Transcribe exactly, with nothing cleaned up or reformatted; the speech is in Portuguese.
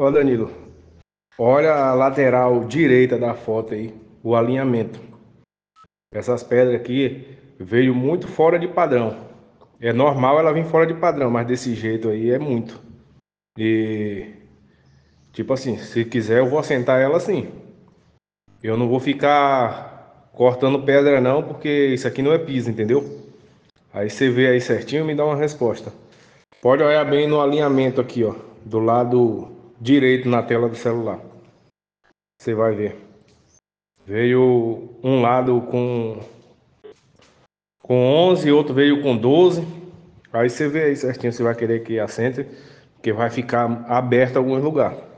Ó, Danilo, olha a lateral direita da foto aí, o alinhamento. Essas pedras aqui veio muito fora de padrão. É normal ela vir fora de padrão, mas desse jeito aí é muito. E tipo assim, se quiser eu vou assentar ela assim. Eu não vou ficar cortando pedra não, porque isso aqui não é piso, entendeu? Aí você vê aí certinho e me dá uma resposta. Pode olhar bem no alinhamento aqui, ó, do lado direito na tela do celular. Você vai ver. Veio um lado com com onze, outro veio com doze. Aí você vê aí certinho se vai querer que assente, porque vai ficar aberto em alguns lugares.